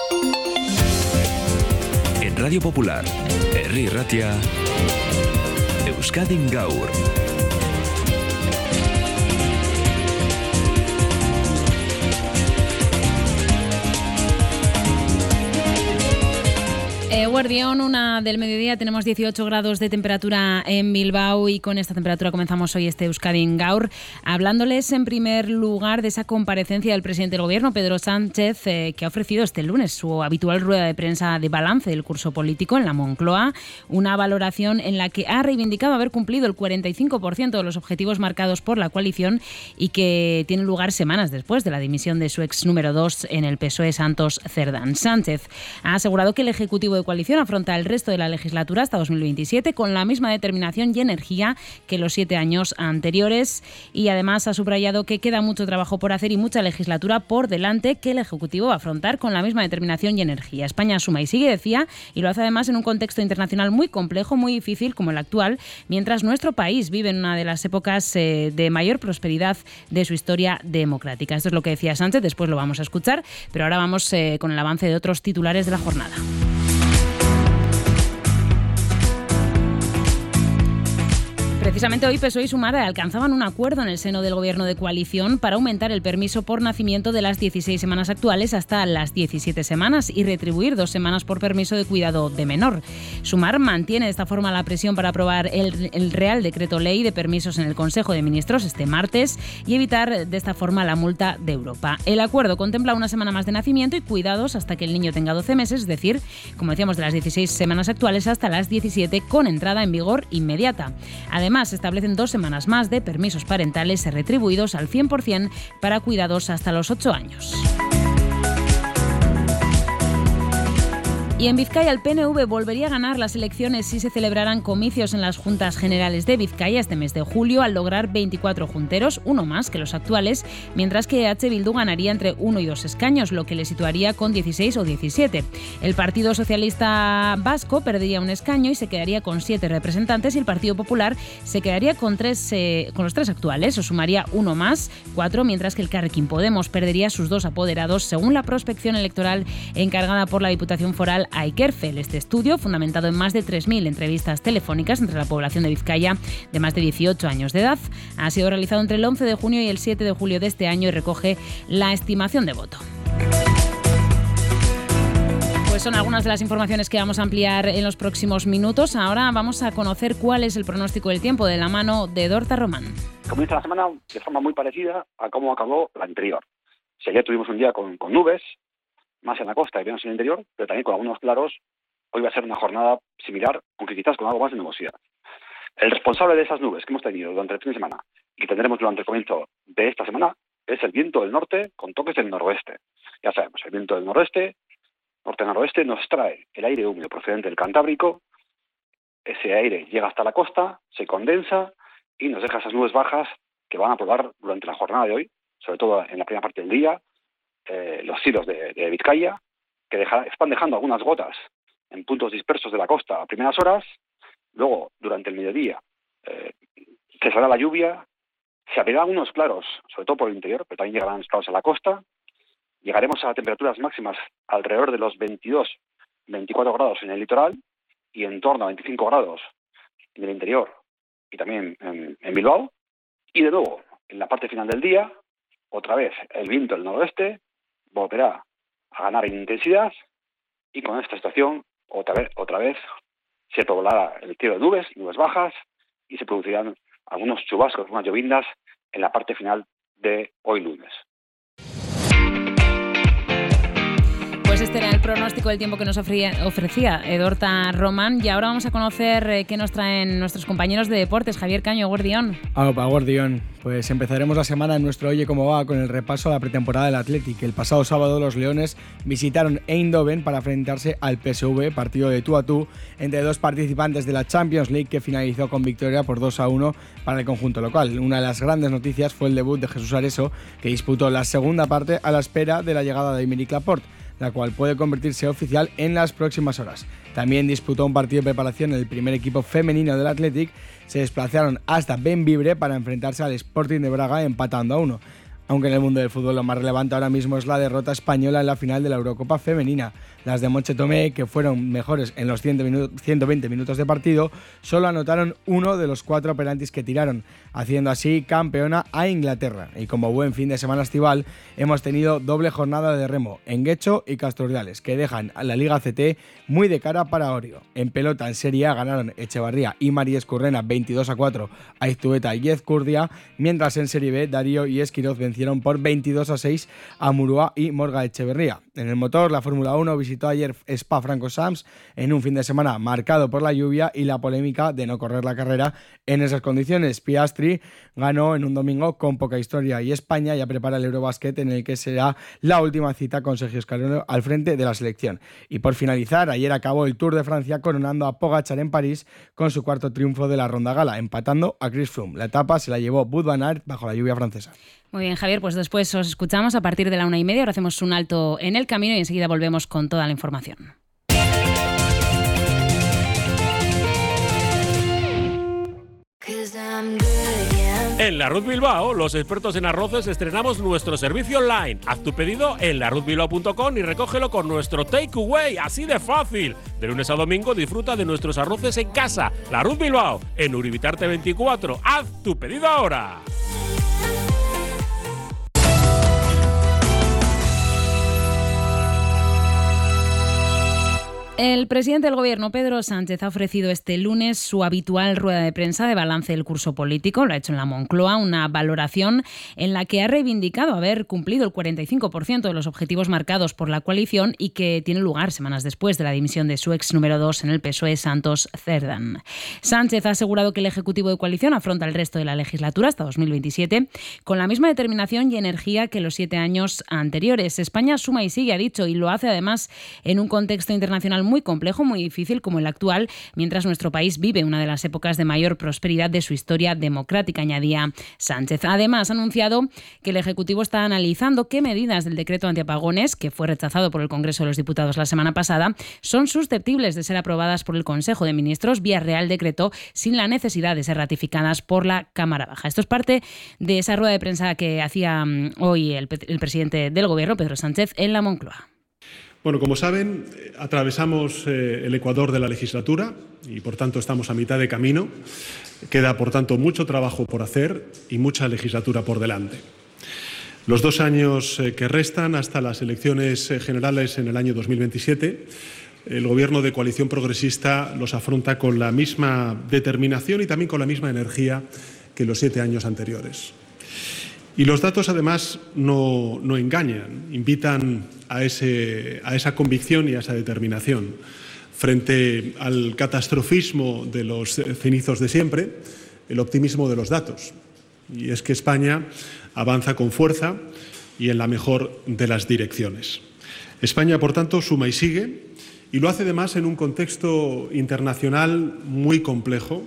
En Radio Popular, Herri Ratia, Euskadin Gaur. Guardión, 1 del mediodía, tenemos 18 grados de temperatura en Bilbao y con esta temperatura comenzamos hoy este Euskadin Gaur, hablándoles en primer lugar de esa comparecencia del presidente del Gobierno, Pedro Sánchez, que ha ofrecido este lunes su habitual rueda de prensa de balance del curso político en la Moncloa, una valoración en la que ha reivindicado haber cumplido el 45% de los objetivos marcados por la coalición y que tiene lugar semanas después de la dimisión de su ex número 2 en el PSOE, Santos Cerdán. Sánchez ha asegurado que el Ejecutivo de coalición afronta el resto de la legislatura hasta 2027 con la misma determinación y energía que los 7 años anteriores y además ha subrayado que queda mucho trabajo por hacer y mucha legislatura por delante que el Ejecutivo va a afrontar con la misma determinación y energía. España suma y sigue, decía, y lo hace además en un contexto internacional muy complejo, muy difícil como el actual, mientras nuestro país vive en una de las épocas de mayor prosperidad de su historia democrática. Esto es lo que decía Sánchez, después lo vamos a escuchar, pero ahora vamos con el avance de otros titulares de la jornada. Precisamente hoy PSOE y Sumar alcanzaban un acuerdo en el seno del Gobierno de coalición para aumentar el permiso por nacimiento de las 16 semanas actuales hasta las 17 semanas y retribuir 2 semanas por permiso de cuidado de menor. Sumar mantiene de esta forma la presión para aprobar el Real Decreto Ley de permisos en el Consejo de Ministros este martes y evitar de esta forma la multa de Europa. El acuerdo contempla 1 semana más de nacimiento y cuidados hasta que el niño tenga 12 meses, es decir, como decíamos, de las 16 semanas actuales hasta las 17 con entrada en vigor inmediata. Además, se establecen 2 semanas más de permisos parentales retribuidos al 100% para cuidados hasta los 8 años. Y en Vizcaya el PNV volvería a ganar las elecciones si se celebraran comicios en las Juntas Generales de Vizcaya este mes de julio al lograr 24 junteros, 1 más que los actuales, mientras que EH Bildu ganaría entre 1 y 2 escaños, lo que le situaría con 16 o 17. El Partido Socialista Vasco perdería 1 escaño y se quedaría con 7 representantes y el Partido Popular se quedaría con los 3 actuales, o sumaría 1 más, 4, mientras que el Carrequín Podemos perdería sus 2 apoderados según la prospección electoral encargada por la Diputación Foral a Ikerfel. Este estudio, fundamentado en más de 3.000 entrevistas telefónicas entre la población de Vizcaya de más de 18 años de edad, ha sido realizado entre el 11 de junio y el 7 de julio de este año y recoge la estimación de voto. Pues son algunas de las informaciones que vamos a ampliar en los próximos minutos. Ahora vamos a conocer cuál es el pronóstico del tiempo de la mano de Dorta Román. Comienza la semana de forma muy parecida a cómo acabó la anterior. Si ayer tuvimos un día con nubes, más en la costa y menos en el interior, pero también con algunos claros, hoy va a ser una jornada similar, aunque quizás con algo más de nubosidad. El responsable de esas nubes que hemos tenido durante el fin de semana y que tendremos durante el comienzo de esta semana es el viento del norte con toques del noroeste. Ya sabemos, el viento del norte-noroeste nos trae el aire húmedo procedente del Cantábrico. Ese aire llega hasta la costa, se condensa y nos deja esas nubes bajas que van a probar durante la jornada de hoy, sobre todo en la primera parte del día, los cielos de Vizcaya, que están dejando algunas gotas en puntos dispersos de la costa a primeras horas. Luego, durante el mediodía, cesará la lluvia, se abrirán algunos claros, sobre todo por el interior, pero también llegarán claros a la costa. Llegaremos a temperaturas máximas alrededor de los 22-24 grados en el litoral y en torno a 25 grados en el interior y también en Bilbao. Y de nuevo, en la parte final del día, otra vez el viento del noroeste volverá a ganar en intensidad y con esta situación otra vez se poblará el cielo de nubes bajas y se producirán algunos chubascos, algunas llovindas en la parte final de hoy lunes. Pues este era el pronóstico del tiempo que nos ofrecía Dorta Román y ahora vamos a conocer qué nos traen nuestros compañeros de deportes. Javier Caño, Guardión. Guardión. Pues empezaremos la semana en nuestro Oye Cómo Va con el repaso a la pretemporada del Athletic. El pasado sábado los Leones visitaron Eindhoven para enfrentarse al PSV, partido de tú a tú entre 2 participantes de la Champions League que finalizó con victoria por 2-1 para el conjunto local. Una de las grandes noticias fue el debut de Jesús Areso, que disputó la segunda parte a la espera de la llegada de Aymeric Laporte, la cual puede convertirse oficial en las próximas horas. También disputó un partido de preparación en el primer equipo femenino del Athletic. Se desplazaron hasta Bembibre para enfrentarse al Sporting de Braga empatando a 1. Aunque en el mundo del fútbol lo más relevante ahora mismo es la derrota española en la final de la Eurocopa femenina. Las de Monche Tomé, que fueron mejores en los 120 minutos de partido, solo anotaron uno de los 4 penaltis que tiraron, haciendo así campeona a Inglaterra. Y como buen fin de semana estival, hemos tenido doble jornada de remo en Guecho y Casturdiales, que dejan a la Liga CT muy de cara para Orio. En pelota en Serie A ganaron Echevarría y María Escurrena 22-4 a Iztueta y Ezcurdia, mientras en Serie B Darío y Esquiroz vencieron por 22-6 a Murúa y Morga Echeverría. En el motor, la Fórmula 1 visitó ayer Spa-Francorchamps en un fin de semana marcado por la lluvia y la polémica de no correr la carrera en esas condiciones. Piastri ganó en un domingo con poca historia y España ya prepara el Eurobasket, en el que será la última cita con Sergio Escalero al frente de la selección. Y por finalizar, ayer acabó el Tour de Francia coronando a Pogačar en París con su 4º triunfo de la ronda gala, empatando a Chris Froome. La etapa se la llevó Wout van Aert bajo la lluvia francesa. Muy bien, Javier, pues después os escuchamos a partir de la 1:30. Ahora hacemos un alto en el camino y enseguida volvemos con toda la información. En La Ruz Bilbao, los expertos en arroces estrenamos nuestro servicio online. Haz tu pedido en laruzbilbao.com y recógelo con nuestro takeaway, así de fácil. De lunes a domingo disfruta de nuestros arroces en casa. La Ruz Bilbao, en Uribitarte 24. Haz tu pedido ahora. El presidente del Gobierno, Pedro Sánchez, ha ofrecido este lunes su habitual rueda de prensa de balance del curso político. Lo ha hecho en la Moncloa, una valoración en la que ha reivindicado haber cumplido el 45% de los objetivos marcados por la coalición y que tiene lugar semanas después de la dimisión de su ex número 2 en el PSOE, Santos Cerdán. Sánchez ha asegurado que el Ejecutivo de coalición afronta el resto de la legislatura hasta 2027 con la misma determinación y energía que los 7 años anteriores. España suma y sigue, ha dicho, y lo hace además en un contexto internacional muy complejo, muy difícil como el actual, mientras nuestro país vive una de las épocas de mayor prosperidad de su historia democrática, añadía Sánchez. Además, ha anunciado que el Ejecutivo está analizando qué medidas del decreto antiapagones, que fue rechazado por el Congreso de los Diputados la semana pasada, son susceptibles de ser aprobadas por el Consejo de Ministros vía Real Decreto sin la necesidad de ser ratificadas por la Cámara Baja. Esto es parte de esa rueda de prensa que hacía hoy el presidente del Gobierno, Pedro Sánchez, en la Moncloa. Bueno, como saben, atravesamos el ecuador de la legislatura y, por tanto, estamos a mitad de camino. Queda, por tanto, mucho trabajo por hacer y mucha legislatura por delante. Los 2 años que restan hasta las elecciones generales en el año 2027, el Gobierno de coalición progresista los afronta con la misma determinación y también con la misma energía que los 7 años anteriores. Y los datos, además, no engañan, invitan a esa convicción y a esa determinación. Frente al catastrofismo de los cenizos de siempre, el optimismo de los datos. Y es que España avanza con fuerza y en la mejor de las direcciones. España, por tanto, suma y sigue, y lo hace además en un contexto internacional muy complejo,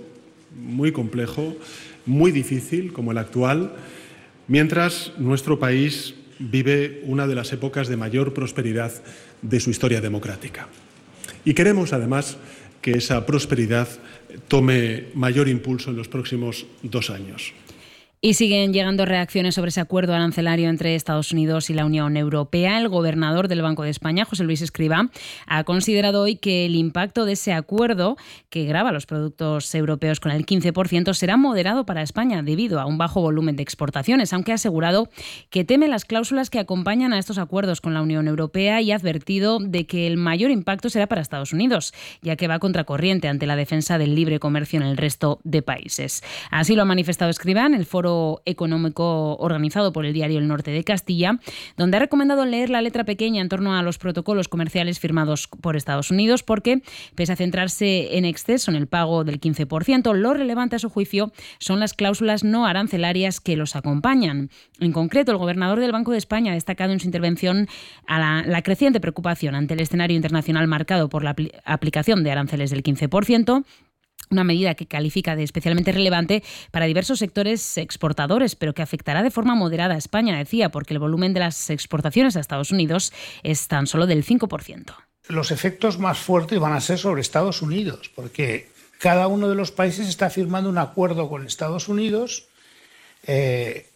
muy difícil, como el actual, mientras nuestro país vive una de las épocas de mayor prosperidad de su historia democrática. Y queremos, además, que esa prosperidad tome mayor impulso en los próximos 2 años. Y siguen llegando reacciones sobre ese acuerdo arancelario entre Estados Unidos y la Unión Europea. El gobernador del Banco de España, José Luis Escrivá, ha considerado hoy que el impacto de ese acuerdo, que grava los productos europeos con el 15%, será moderado para España debido a un bajo volumen de exportaciones, aunque ha asegurado que teme las cláusulas que acompañan a estos acuerdos con la Unión Europea y ha advertido de que el mayor impacto será para Estados Unidos, ya que va contracorriente ante la defensa del libre comercio en el resto de países. Así lo ha manifestado Escrivá en el foro económico organizado por el diario El Norte de Castilla, donde ha recomendado leer la letra pequeña en torno a los protocolos comerciales firmados por Estados Unidos, porque, pese a centrarse en exceso en el pago del 15%, lo relevante a su juicio son las cláusulas no arancelarias que los acompañan. En concreto, el gobernador del Banco de España ha destacado en su intervención a la creciente preocupación ante el escenario internacional marcado por la aplicación de aranceles del 15%, una medida que califica de especialmente relevante para diversos sectores exportadores, pero que afectará de forma moderada a España, decía, porque el volumen de las exportaciones a Estados Unidos es tan solo del 5%. Los efectos más fuertes van a ser sobre Estados Unidos, porque cada uno de los países está firmando un acuerdo con Estados Unidos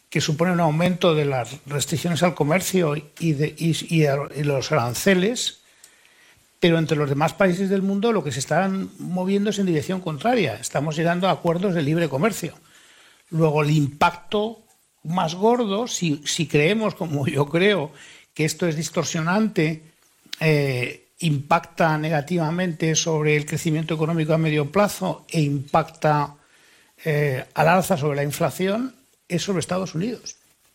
que supone un aumento de las restricciones al comercio y los aranceles, pero entre los demás países del mundo lo que se están moviendo es en dirección contraria. Estamos llegando a acuerdos de libre comercio. Luego, el impacto más gordo, si creemos, como yo creo, que esto es distorsionante, impacta negativamente sobre el crecimiento económico a medio plazo e impacta al alza sobre la inflación, es sobre Estados Unidos.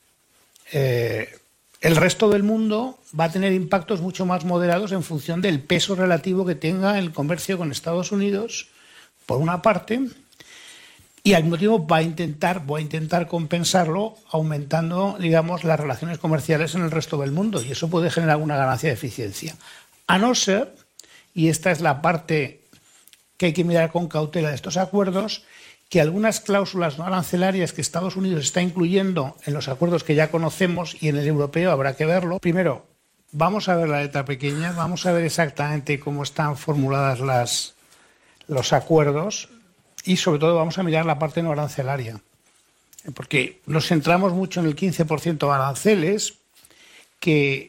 El resto del mundo va a tener impactos mucho más moderados en función del peso relativo que tenga el comercio con Estados Unidos, por una parte, y al mismo tiempo voy a intentar compensarlo aumentando, digamos, las relaciones comerciales en el resto del mundo, y eso puede generar una ganancia de eficiencia. A no ser, y esta es la parte que hay que mirar con cautela de estos acuerdos, que algunas cláusulas no arancelarias que Estados Unidos está incluyendo en los acuerdos que ya conocemos y en el europeo habrá que verlo. Primero, vamos a ver la letra pequeña, vamos a ver exactamente cómo están formuladas los acuerdos y sobre todo vamos a mirar la parte no arancelaria. Porque nos centramos mucho en el 15% de aranceles, que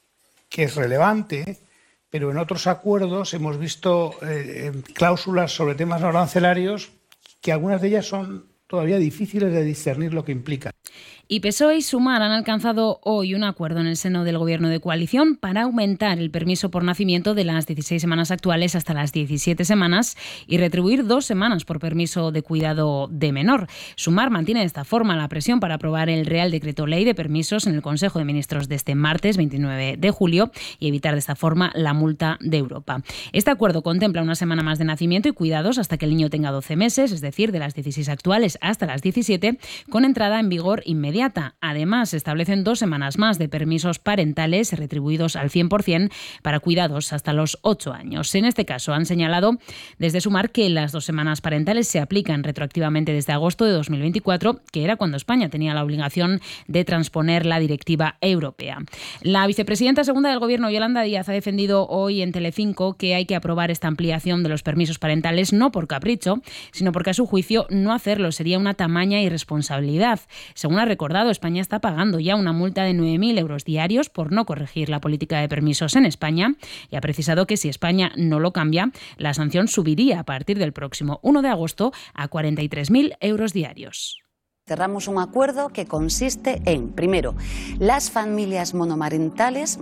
es relevante, pero en otros acuerdos hemos visto cláusulas sobre temas no arancelarios que algunas de ellas son todavía difíciles de discernir lo que implican. Y PSOE y Sumar han alcanzado hoy un acuerdo en el seno del Gobierno de coalición para aumentar el permiso por nacimiento de las 16 semanas actuales hasta las 17 semanas y retribuir 2 semanas por permiso de cuidado de menor. Sumar mantiene de esta forma la presión para aprobar el Real Decreto Ley de Permisos en el Consejo de Ministros de este martes 29 de julio y evitar de esta forma la multa de Europa. Este acuerdo contempla una semana más de nacimiento y cuidados hasta que el niño tenga 12 meses, es decir, de las 16 actuales hasta las 17, con entrada en vigor inmediata. Además, se establecen 2 semanas más de permisos parentales retribuidos al 100% para cuidados hasta los 8 años. En este caso, han señalado desde Sumar que las 2 semanas parentales se aplican retroactivamente desde agosto de 2024, que era cuando España tenía la obligación de transponer la directiva europea. La vicepresidenta segunda del Gobierno, Yolanda Díaz, ha defendido hoy en Telecinco que hay que aprobar esta ampliación de los permisos parentales no por capricho, sino porque a su juicio no hacerlo sería una tamaña irresponsabilidad. Según ha recordado, España está pagando ya una multa de 9.000 euros diarios por no corregir la política de permisos en España y ha precisado que si España no lo cambia, la sanción subiría a partir del próximo 1 de agosto a 43.000 euros diarios. Cerramos un acuerdo que consiste en, primero, las familias monomarentales,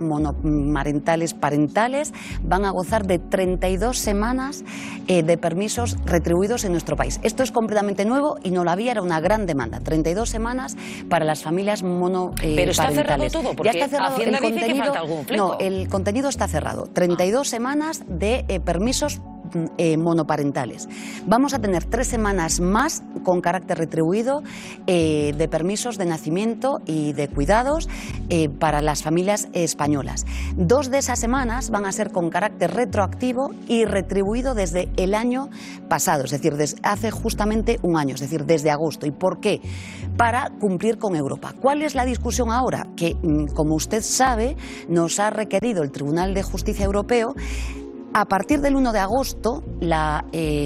parentales, van a gozar de 32 semanas de permisos retribuidos en nuestro país. Esto es completamente nuevo y no lo había, era una gran demanda. 32 semanas para las familias monoparentales. Pero está cerrado todo, porque ya está cerrado. Hacienda dice que falta algún fleco. No, el contenido está cerrado. 32 semanas de permisos monoparentales. Vamos a tener 3 semanas más con carácter retribuido de permisos de nacimiento y de cuidados para las familias españolas. 2 de esas semanas van a ser con carácter retroactivo y retribuido desde el año pasado, es decir, desde hace justamente un año, es decir, desde agosto. ¿Y por qué? Para cumplir con Europa. ¿Cuál es la discusión ahora? Que, como usted sabe, nos ha requerido el Tribunal de Justicia Europeo. A partir del 1 de agosto, la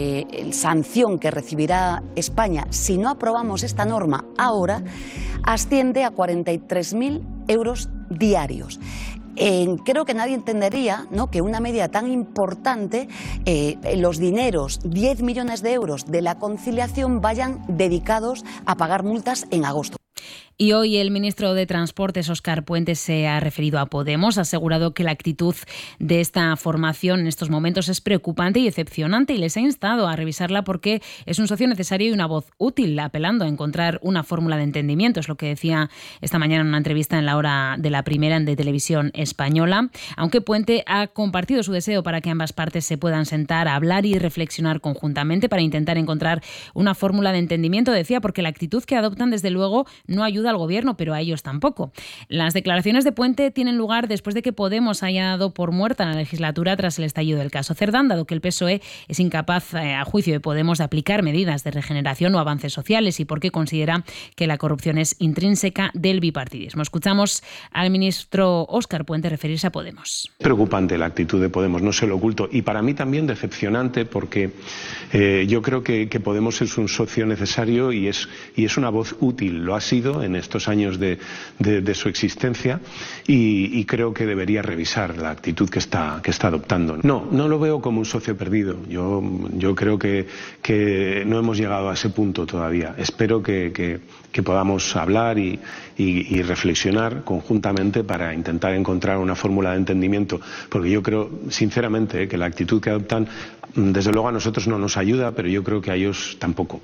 sanción que recibirá España si no aprobamos esta norma ahora asciende a 43.000 euros diarios. Creo que nadie entendería, ¿no?, que una medida tan importante, los dineros, 10 millones de euros de la conciliación, vayan dedicados a pagar multas en agosto. Y hoy el ministro de Transportes, Óscar Puente, se ha referido a Podemos, ha asegurado que la actitud de esta formación en estos momentos es preocupante y decepcionante y les ha instado a revisarla porque es un socio necesario y una voz útil, apelando a encontrar una fórmula de entendimiento. Es lo que decía esta mañana en una entrevista en la hora de la primera de Televisión Española, aunque Puente ha compartido su deseo para que ambas partes se puedan sentar a hablar y reflexionar conjuntamente para intentar encontrar una fórmula de entendimiento, decía, porque la actitud que adoptan desde luego no ayuda al Gobierno, pero a ellos tampoco. Las declaraciones de Puente tienen lugar después de que Podemos haya dado por muerta en la legislatura tras el estallido del caso Cerdán, dado que el PSOE es incapaz, a juicio de Podemos, de aplicar medidas de regeneración o avances sociales y porque considera que la corrupción es intrínseca del bipartidismo. Escuchamos al ministro Óscar Puente referirse a Podemos. Preocupante la actitud de Podemos, no se lo oculto, y para mí también decepcionante porque yo creo que Podemos es un socio necesario y es una voz útil, lo ha sido en en estos años de su existencia y creo que debería revisar la actitud que está adoptando. No lo veo como un socio perdido. Yo creo que no hemos llegado a ese punto todavía. Espero que podamos hablar y reflexionar conjuntamente para intentar encontrar una fórmula de entendimiento, porque yo creo sinceramente que la actitud que adoptan desde luego a nosotros no nos ayuda, pero yo creo que a ellos tampoco.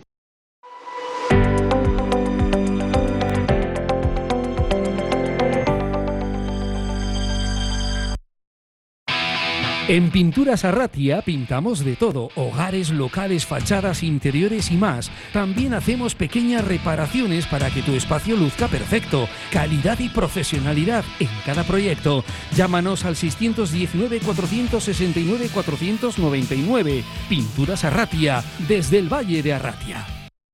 En Pinturas Arratia pintamos de todo, hogares, locales, fachadas, interiores y más. También hacemos pequeñas reparaciones para que tu espacio luzca perfecto. Calidad y profesionalidad en cada proyecto. Llámanos al 619 469 499. Pinturas Arratia, desde el Valle de Arratia.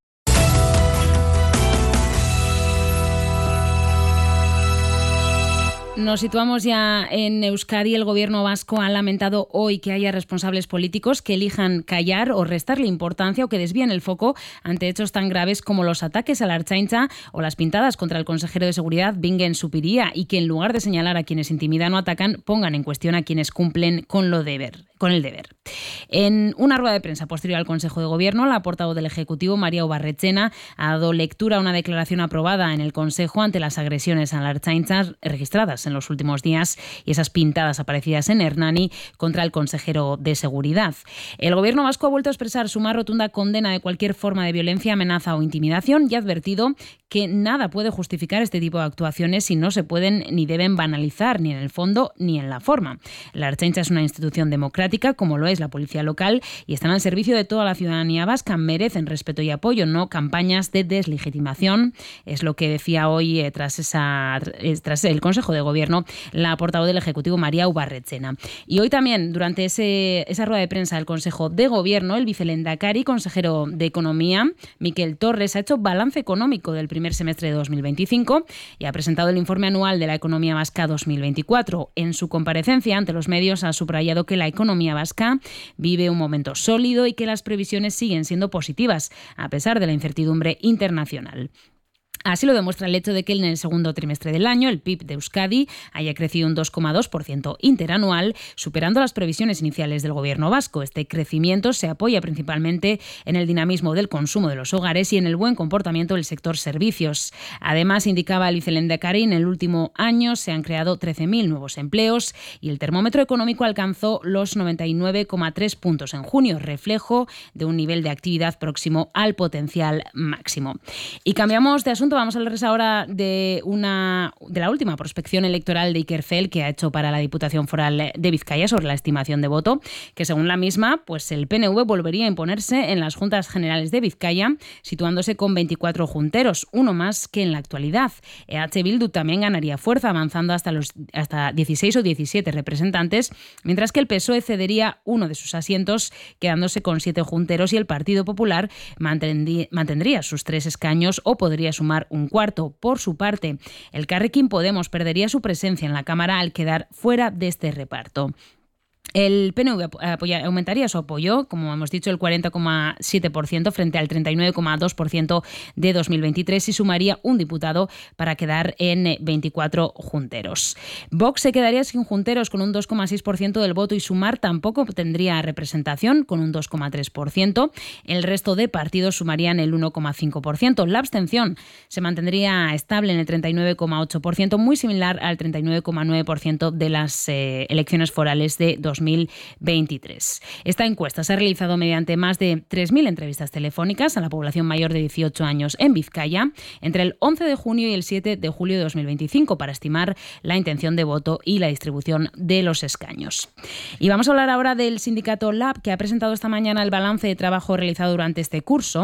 Nos situamos ya en Euskadi. El gobierno vasco ha lamentado hoy que haya responsables políticos que elijan callar o restarle importancia o que desvíen el foco ante hechos tan graves como los ataques a la Ertzaintza o las pintadas contra el consejero de Seguridad, Bingen Zupiria, y que en lugar de señalar a quienes intimidan o atacan, pongan en cuestión a quienes cumplen con el deber. En una rueda de prensa posterior al Consejo de Gobierno, la portavoz del Ejecutivo, María Ubarretxena, ha dado lectura a una declaración aprobada en el Consejo ante las agresiones a la Ertzaintza registradas en los últimos días y esas pintadas aparecidas en Hernani contra el consejero de Seguridad. El Gobierno vasco ha vuelto a expresar su más rotunda condena de cualquier forma de violencia, amenaza o intimidación y ha advertido que nada puede justificar este tipo de actuaciones y no se pueden ni deben banalizar ni en el fondo ni en la forma. La Ertzaintza es una institución democrática, como lo es la policía local, y están al servicio de toda la ciudadanía vasca. Merecen respeto y apoyo, no campañas de deslegitimación. Es lo que decía hoy tras el Consejo de Gobierno la portavoz del Ejecutivo, María Ubarretxena. Y hoy también, durante esa rueda de prensa del Consejo de Gobierno, el vicelehendakari, consejero de Economía, Miquel Torres, ha hecho balance económico del primer semestre de 2025 y ha presentado el informe anual de la economía vasca 2024. En su comparecencia ante los medios ha subrayado que la economía vasca vive un momento sólido y que las previsiones siguen siendo positivas, a pesar de la incertidumbre internacional. Así lo demuestra el hecho de que en el segundo trimestre del año el PIB de Euskadi haya crecido un 2,2% interanual, superando las previsiones iniciales del Gobierno vasco. Este crecimiento se apoya principalmente en el dinamismo del consumo de los hogares y en el buen comportamiento del sector servicios. Además, indicaba el vicelehendakari, en el último año se han creado 13.000 nuevos empleos y el termómetro económico alcanzó los 99,3 puntos en junio, reflejo de un nivel de actividad próximo al potencial máximo. Y cambiamos de asunto. Vamos a hablarles ahora de la última prospección electoral de Ikercel que ha hecho para la Diputación Foral de Vizcaya sobre la estimación de voto, que según la misma, pues el PNV volvería a imponerse en las Juntas Generales de Vizcaya, situándose con 24 junteros, uno más que en la actualidad. EH Bildu también ganaría fuerza, avanzando hasta 16 o 17 representantes, mientras que el PSOE cedería uno de sus asientos, quedándose con 7 junteros, y el Partido Popular mantendría sus 3 escaños o podría sumar un cuarto. Por su parte, el Elkarrekin Podemos perdería su presencia en la Cámara al quedar fuera de este reparto. El PNV aumentaría su apoyo, como hemos dicho, el 40,7% frente al 39,2% de 2023 y sumaría un diputado para quedar en 24 junteros. Vox se quedaría sin junteros con un 2,6% del voto y Sumar tampoco tendría representación con un 2,3%. El resto de partidos sumarían el 1,5%. La abstención se mantendría estable en el 39,8%, muy similar al 39,9% de las elecciones forales de 2023. Esta encuesta se ha realizado mediante más de 3.000 entrevistas telefónicas a la población mayor de 18 años en Vizcaya entre el 11 de junio y el 7 de julio de 2025 para estimar la intención de voto y la distribución de los escaños. Y vamos a hablar ahora del sindicato LAB, que ha presentado esta mañana el balance de trabajo realizado durante este curso.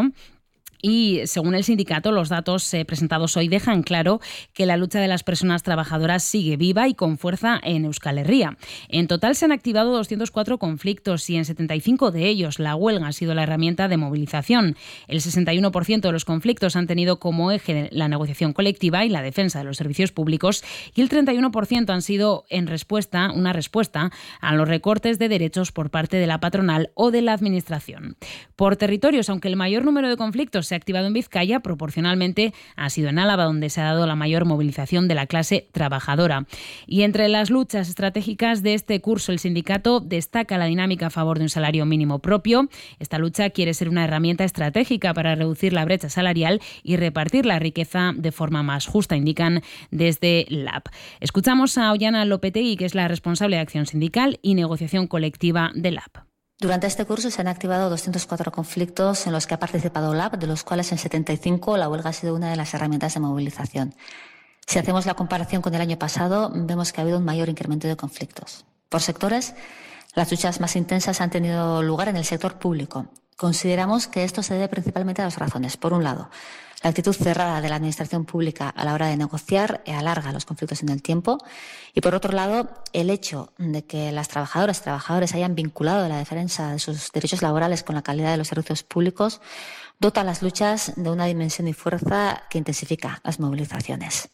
Y según el sindicato, los datos presentados hoy dejan claro que la lucha de las personas trabajadoras sigue viva y con fuerza en Euskal Herria. En total se han activado 204 conflictos y en 75 de ellos la huelga ha sido la herramienta de movilización. El 61% de los conflictos han tenido como eje la negociación colectiva y la defensa de los servicios públicos, y el 31% han sido una respuesta a los recortes de derechos por parte de la patronal o de la administración. Por territorios, aunque el mayor número de conflictos se ha activado en Vizcaya, proporcionalmente ha sido en Álava, donde se ha dado la mayor movilización de la clase trabajadora. Y entre las luchas estratégicas de este curso, el sindicato destaca la dinámica a favor de un salario mínimo propio. Esta lucha quiere ser una herramienta estratégica para reducir la brecha salarial y repartir la riqueza de forma más justa, indican desde LAB. Escuchamos a Ollana Lopetegui, que es la responsable de acción sindical y negociación colectiva de LAB. Durante este curso se han activado 204 conflictos en los que ha participado LAB, de los cuales en 75 la huelga ha sido una de las herramientas de movilización. Si hacemos la comparación con el año pasado, vemos que ha habido un mayor incremento de conflictos. Por sectores, las luchas más intensas han tenido lugar en el sector público. Consideramos que esto se debe principalmente a dos razones. Por un lado, la actitud cerrada de la administración pública a la hora de negociar alarga los conflictos en el tiempo. Y por otro lado, el hecho de que las trabajadoras y trabajadores hayan vinculado la defensa de sus derechos laborales con la calidad de los servicios públicos dota a las luchas de una dimensión y fuerza que intensifica las movilizaciones.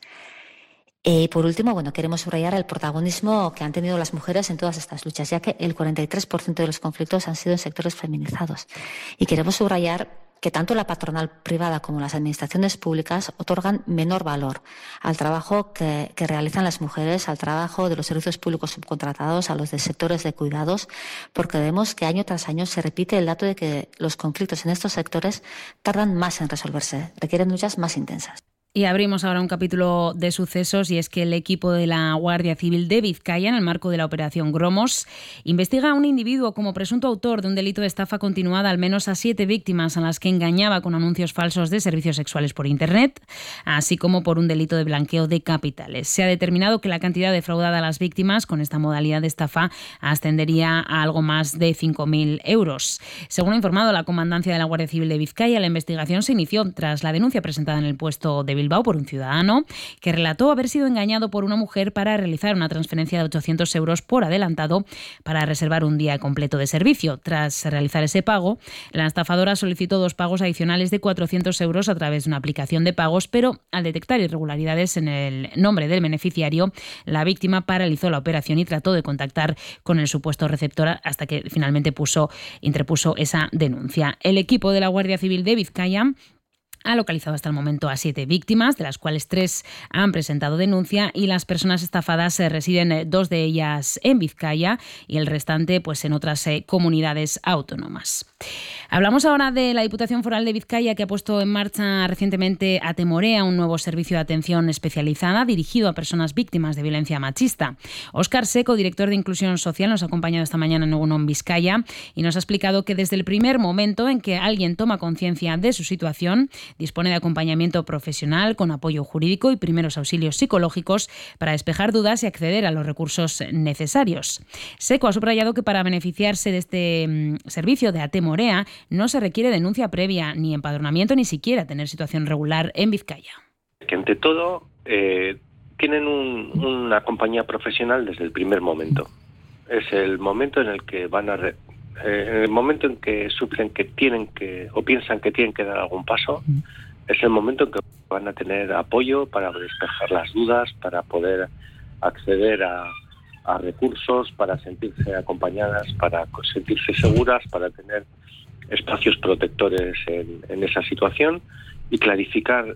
Y por último, queremos subrayar el protagonismo que han tenido las mujeres en todas estas luchas, ya que el 43% de los conflictos han sido en sectores feminizados. Y queremos subrayar que tanto la patronal privada como las administraciones públicas otorgan menor valor al trabajo que realizan las mujeres, al trabajo de los servicios públicos subcontratados, a los de sectores de cuidados, porque vemos que año tras año se repite el dato de que los conflictos en estos sectores tardan más en resolverse, requieren luchas más intensas. Y abrimos ahora un capítulo de sucesos, y es que el equipo de la Guardia Civil de Vizcaya, en el marco de la Operación Gromos, investiga a un individuo como presunto autor de un delito de estafa continuada al menos a 7 víctimas a las que engañaba con anuncios falsos de servicios sexuales por Internet, así como por un delito de blanqueo de capitales. Se ha determinado que la cantidad defraudada a las víctimas con esta modalidad de estafa ascendería a algo más de 5.000 euros. Según ha informado la Comandancia de la Guardia Civil de Vizcaya, la investigación se inició tras la denuncia presentada en el puesto de Bilbao por un ciudadano que relató haber sido engañado por una mujer para realizar una transferencia de 800 euros por adelantado para reservar un día completo de servicio. Tras realizar ese pago, la estafadora solicitó 2 pagos adicionales de 400 euros a través de una aplicación de pagos, pero al detectar irregularidades en el nombre del beneficiario, la víctima paralizó la operación y trató de contactar con el supuesto receptor hasta que finalmente interpuso esa denuncia. El equipo de la Guardia Civil de Vizcaya ha localizado hasta el momento a 7 víctimas, de las cuales 3 han presentado denuncia, y las personas estafadas residen 2 de ellas en Vizcaya y el restante en otras comunidades autónomas. Hablamos ahora de la Diputación Foral de Vizcaya, que ha puesto en marcha recientemente Atemorea, un nuevo servicio de atención especializada dirigido a personas víctimas de violencia machista. Óscar Seco, director de Inclusión Social, nos ha acompañado esta mañana en Egunon Vizcaya y nos ha explicado que desde el primer momento en que alguien toma conciencia de su situación, dispone de acompañamiento profesional con apoyo jurídico y primeros auxilios psicológicos para despejar dudas y acceder a los recursos necesarios. Seco ha subrayado que para beneficiarse de este servicio de Atemorea no se requiere denuncia previa, ni empadronamiento, ni siquiera tener situación regular en Vizcaya. Que ante todo tienen una compañía profesional desde el primer momento. Es el momento en el que van a en el momento en que sufren que tienen que o piensan que tienen que dar algún paso, es el momento en que van a tener apoyo para despejar las dudas, para poder acceder a recursos, para sentirse acompañadas, para sentirse seguras, para tener espacios protectores en esa situación y clarificar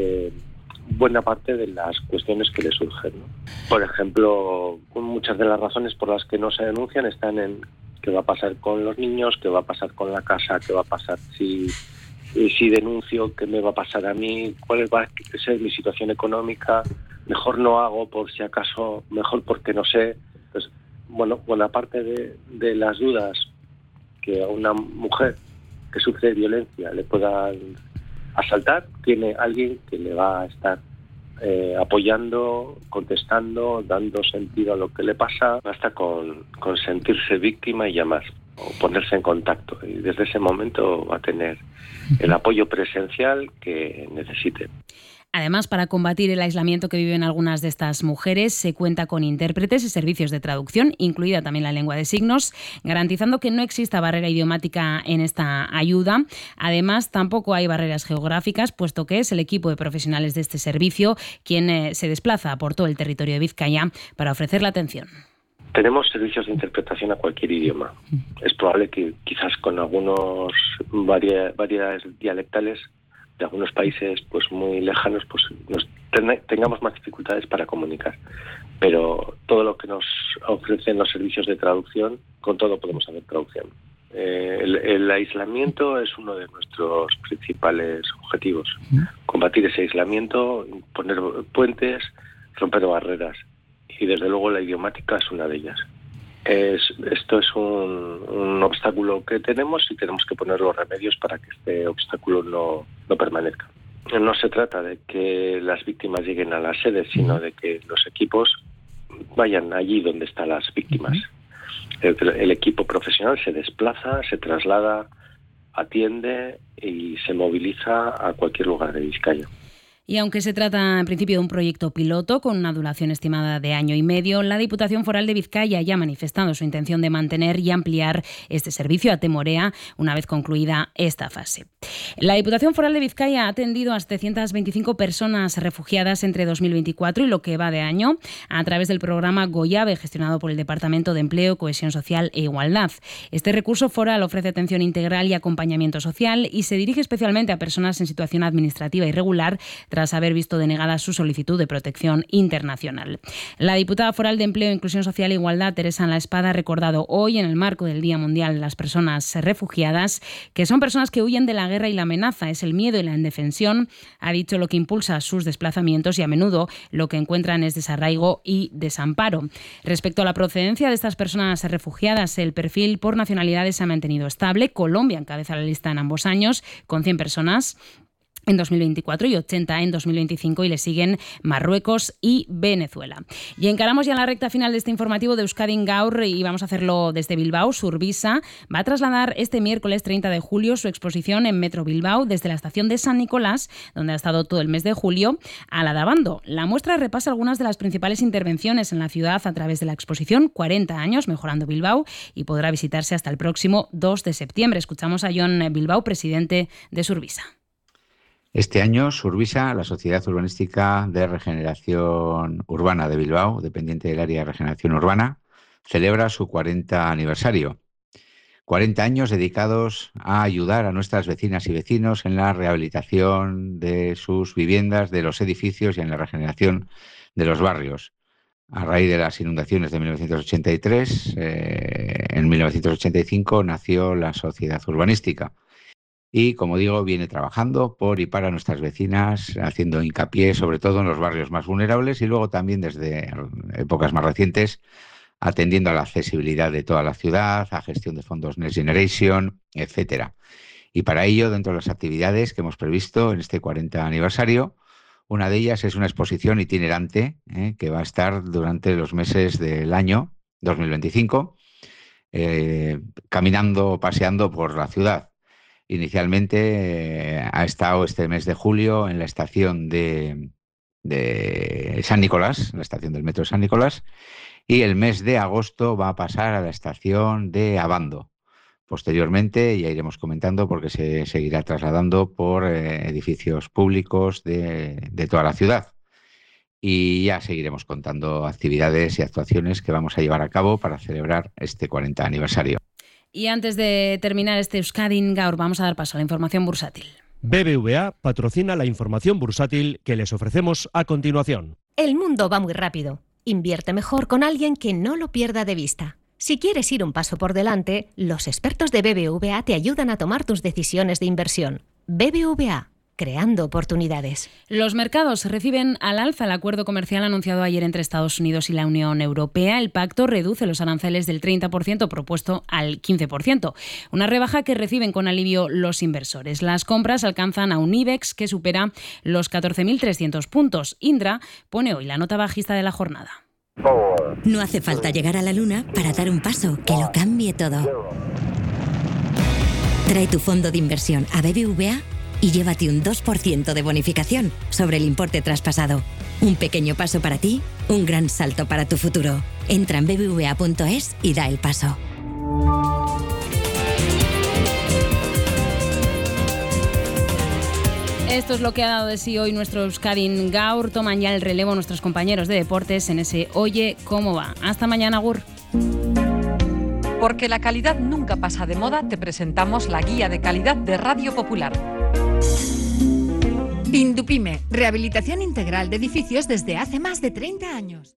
buena parte de las cuestiones que les surgen, ¿no? Por ejemplo, muchas de las razones por las que no se denuncian están en qué va a pasar con los niños, qué va a pasar con la casa, qué va a pasar si denuncio, qué me va a pasar a mí, cuál va a ser mi situación económica, mejor no hago por si acaso, mejor porque no sé. Pues, buena parte de las dudas que a una mujer que sufre violencia le puedan asaltar, tiene alguien que le va a estar apoyando, contestando, dando sentido a lo que le pasa, basta con sentirse víctima y llamar o ponerse en contacto, y desde ese momento va a tener el apoyo presencial que necesite. Además, para combatir el aislamiento que viven algunas de estas mujeres, se cuenta con intérpretes y servicios de traducción, incluida también la lengua de signos, garantizando que no exista barrera idiomática en esta ayuda. Además, tampoco hay barreras geográficas, puesto que es el equipo de profesionales de este servicio quien se desplaza por todo el territorio de Vizcaya para ofrecer la atención. Tenemos servicios de interpretación a cualquier idioma. Es probable que quizás con algunos variedades dialectales de algunos países pues muy lejanos, pues tengamos más dificultades para comunicar. Pero todo lo que nos ofrecen los servicios de traducción, con todo podemos hacer traducción. El aislamiento es uno de nuestros principales objetivos. Combatir ese aislamiento, poner puentes, romper barreras. Y desde luego la idiomática es una de ellas. Esto es un obstáculo que tenemos y tenemos que poner los remedios para que este obstáculo no permanezca. No se trata de que las víctimas lleguen a las sedes, sino de que los equipos vayan allí donde están las víctimas. El equipo profesional se desplaza, se traslada, atiende y se moviliza a cualquier lugar de Vizcaya. Y aunque se trata en principio de un proyecto piloto con una duración estimada de 1 año y medio, la Diputación Foral de Vizcaya ya ha manifestado su intención de mantener y ampliar este servicio a Temorea una vez concluida esta fase. La Diputación Foral de Vizcaya ha atendido a 725 personas refugiadas entre 2024 y lo que va de año a través del programa Goyave, gestionado por el Departamento de Empleo, Cohesión Social e Igualdad. Este recurso foral ofrece atención integral y acompañamiento social y se dirige especialmente a personas en situación administrativa irregular tras haber visto denegada su solicitud de protección internacional. La diputada foral de Empleo, Inclusión Social e Igualdad, Teresa La Espada, ha recordado hoy, en el marco del Día Mundial de las Personas Refugiadas, que son personas que huyen de la guerra y la amenaza. Es el miedo y la indefensión, ha dicho, lo que impulsa sus desplazamientos y a menudo lo que encuentran es desarraigo y desamparo. Respecto a la procedencia de estas personas refugiadas, el perfil por nacionalidades se ha mantenido estable. Colombia encabeza la lista en ambos años, con 100 personas en 2024 y 80 en 2025, y le siguen Marruecos y Venezuela. Y encaramos ya la recta final de este informativo de Euskadi Gaur y vamos a hacerlo desde Bilbao. Survisa va a trasladar este miércoles 30 de julio su exposición en Metro Bilbao desde la estación de San Nicolás, donde ha estado todo el mes de julio, a la de Abando. La muestra repasa algunas de las principales intervenciones en la ciudad a través de la exposición 40 años mejorando Bilbao, y podrá visitarse hasta el próximo 2 de septiembre. Escuchamos a Jon Bilbao, presidente de Survisa. Este año, Survisa, la Sociedad Urbanística de Regeneración Urbana de Bilbao, dependiente del área de regeneración urbana, celebra su 40 aniversario. 40 años dedicados a ayudar a nuestras vecinas y vecinos en la rehabilitación de sus viviendas, de los edificios y en la regeneración de los barrios. A raíz de las inundaciones de 1983, en 1985 nació la Sociedad Urbanística. Y, como digo, viene trabajando por y para nuestras vecinas, haciendo hincapié sobre todo en los barrios más vulnerables y luego también desde épocas más recientes atendiendo a la accesibilidad de toda la ciudad, a gestión de fondos Next Generation, etcétera. Y para ello, dentro de las actividades que hemos previsto en este 40 aniversario, una de ellas es una exposición itinerante que va a estar durante los meses del año 2025, caminando, paseando por la ciudad. Inicialmente ha estado este mes de julio en la estación de San Nicolás, la estación del metro de San Nicolás, y el mes de agosto va a pasar a la estación de Abando. Posteriormente ya iremos comentando porque se seguirá trasladando por edificios públicos de toda la ciudad. Y ya seguiremos contando actividades y actuaciones que vamos a llevar a cabo para celebrar este 40 aniversario. Y antes de terminar este Euskadi Gaur, vamos a dar paso a la información bursátil. BBVA patrocina la información bursátil que les ofrecemos a continuación. El mundo va muy rápido. Invierte mejor con alguien que no lo pierda de vista. Si quieres ir un paso por delante, los expertos de BBVA te ayudan a tomar tus decisiones de inversión. BBVA, creando oportunidades. Los mercados reciben al alza el acuerdo comercial anunciado ayer entre Estados Unidos y la Unión Europea. El pacto reduce los aranceles del 30% propuesto al 15%, una rebaja que reciben con alivio los inversores. Las compras alcanzan a un IBEX que supera los 14.300 puntos. Indra pone hoy la nota bajista de la jornada. No hace falta llegar a la luna para dar un paso que lo cambie todo. Trae tu fondo de inversión a BBVA y llévate un 2% de bonificación sobre el importe traspasado. Un pequeño paso para ti, un gran salto para tu futuro. Entra en bbva.es y da el paso. Esto es lo que ha dado de sí hoy nuestro Euskadi Gaur. Toman ya el relevo nuestros compañeros de deportes en ese Oye Cómo Va. Hasta mañana, Agur. Porque la calidad nunca pasa de moda, te presentamos la guía de calidad de Radio Popular. Indupime, rehabilitación integral de edificios desde hace más de 30 años.